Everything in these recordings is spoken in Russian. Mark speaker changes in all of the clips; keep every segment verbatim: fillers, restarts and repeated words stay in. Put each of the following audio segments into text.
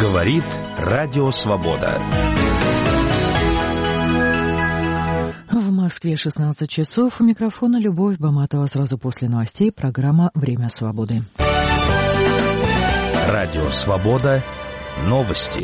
Speaker 1: Говорит Радио Свобода.
Speaker 2: В Москве шестнадцать часов. У микрофона Любовь Баматова. Сразу после новостей программа «Время свободы».
Speaker 1: Радио Свобода. Новости.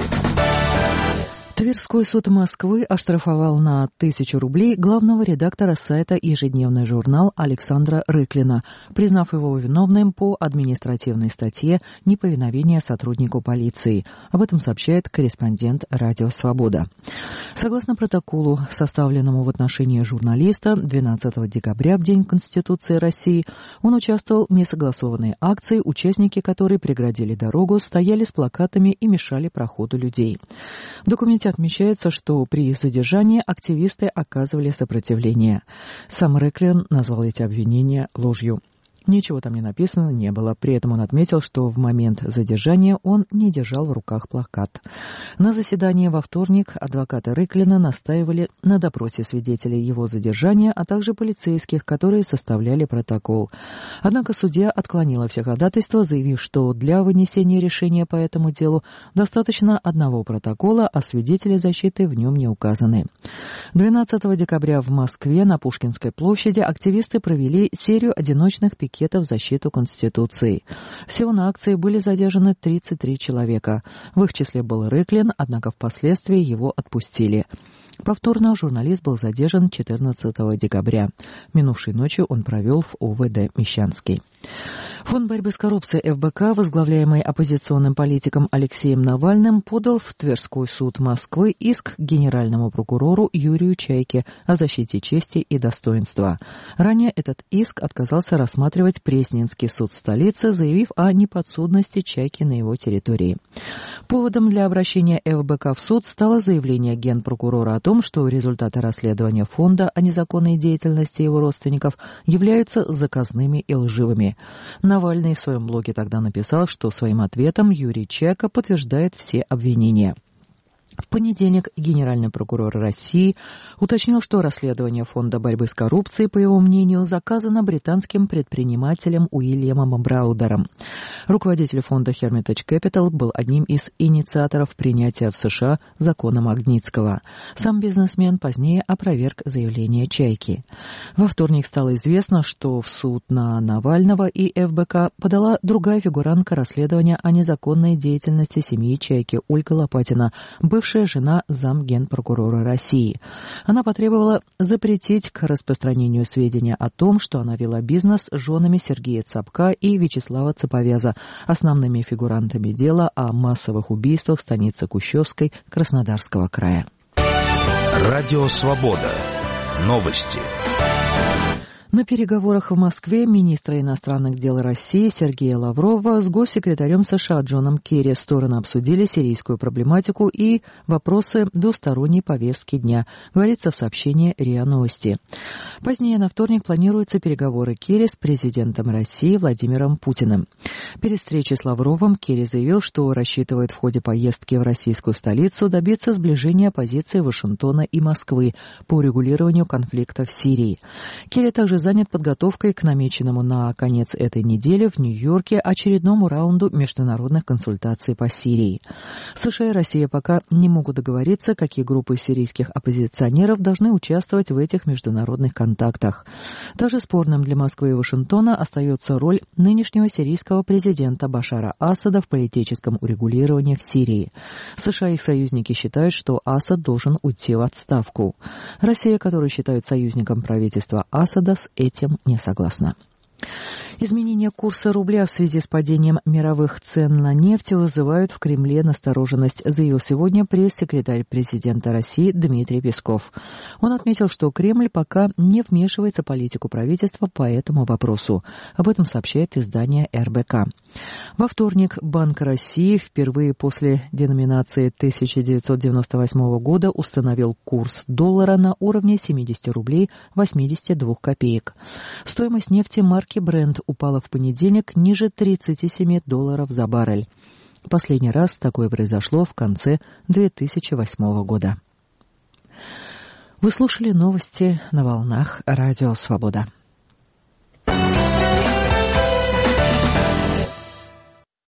Speaker 2: Тверской суд Москвы оштрафовал на тысячу рублей главного редактора сайта «Ежедневный журнал» Александра Рыклина, признав его виновным по административной статье «Неповиновение сотруднику полиции». Об этом сообщает корреспондент «Радио Свобода». Согласно протоколу, составленному в отношении журналиста двенадцатого декабря, в День Конституции России, он участвовал в несогласованной акции, участники которой преградили дорогу, стояли с плакатами и мешали проходу людей. В документе отмечается, что при задержании активисты оказывали сопротивление. Сам Рыклин назвал эти обвинения ложью. Ничего там не написано не было. При этом он отметил, что в момент задержания он не держал в руках плакат. На заседании во вторник адвокаты Рыклина настаивали на допросе свидетелей его задержания, а также полицейских, которые составляли протокол. Однако судья отклонила все ходатайства, заявив, что для вынесения решения по этому делу достаточно одного протокола, а свидетели защиты в нем не указаны. двенадцатого декабря в Москве на Пушкинской площади активисты провели серию одиночных пикетов в защиту Конституции. Всего на акции были задержаны тридцать три человека. В их числе был Рыклин, однако впоследствии его отпустили. Повторно журналист был задержан четырнадцатого декабря. Минувшей ночью он провел в ОВД Мещанский. Фонд борьбы с коррупцией эф бэ ка, возглавляемый оппозиционным политиком Алексеем Навальным, подал в Тверской суд Москвы иск к генеральному прокурору Юрию Чайке о защите чести и достоинства. Ранее этот иск отказался рассматривать Пресненский суд столицы, заявив о неподсудности Чайки на его территории. Поводом для обращения эф бэ ка в суд стало заявление генпрокурора о том, что результаты расследования фонда о незаконной деятельности его родственников являются заказными и лживыми. Навальный в своем блоге тогда написал, что своим ответом Юрий Чайка подтверждает все обвинения. В понедельник генеральный прокурор России уточнил, что расследование Фонда борьбы с коррупцией, по его мнению, заказано британским предпринимателем Уильямом Браудером. Руководитель фонда Hermitage Capital был одним из инициаторов принятия в США закона Магнитского. Сам бизнесмен позднее опроверг заявление Чайки. Во вторник стало известно, что в суд на Навального и эф бэ ка подала другая фигурантка расследования о незаконной деятельности семьи Чайки Ольга Лопатина, бывшая жена замгенпрокурора России. Она потребовала запретить к распространению сведения о том, что она вела бизнес с женами Сергея Цапка и Вячеслава Цаповяза, основными фигурантами дела о массовых убийствах в станице Кущевской Краснодарского края.
Speaker 1: Радио Свобода. Новости.
Speaker 2: На переговорах в Москве министра иностранных дел России Сергея Лаврова с госсекретарем США Джоном Керри стороны обсудили сирийскую проблематику и вопросы двусторонней повестки дня, говорится в сообщении РИА Новости. Позднее на вторник планируются переговоры Керри с президентом России Владимиром Путиным. Перед встречей с Лавровым Керри заявил, что рассчитывает в ходе поездки в российскую столицу добиться сближения позиций Вашингтона и Москвы по урегулированию конфликта в Сирии. Керри также занят подготовкой к намеченному на конец этой недели в Нью-Йорке очередному раунду международных консультаций по Сирии. США и Россия пока не могут договориться, какие группы сирийских оппозиционеров должны участвовать в этих международных контактах. Также спорным для Москвы и Вашингтона остается роль нынешнего сирийского президента Башара Асада в политическом урегулировании в Сирии. США и их союзники считают, что Асад должен уйти в отставку. Россия, которую считают союзником правительства Асада, с этим не согласна. Изменение курса рубля в связи с падением мировых цен на нефть вызывают в Кремле настороженность, заявил сегодня пресс-секретарь президента России Дмитрий Песков. Он отметил, что Кремль пока не вмешивается в политику правительства по этому вопросу. Об этом сообщает издание эр бэ ка. Во вторник Банк России впервые после деноминации тысяча девятьсот девяносто восьмого года установил курс доллара на уровне семьдесят рублей восемьдесят две копеек. Стоимость нефти марки Brent упала в понедельник ниже тридцати семи долларов за баррель. Последний раз такое произошло в конце две тысячи восьмого года. Вы слушали новости на волнах Радио Свобода.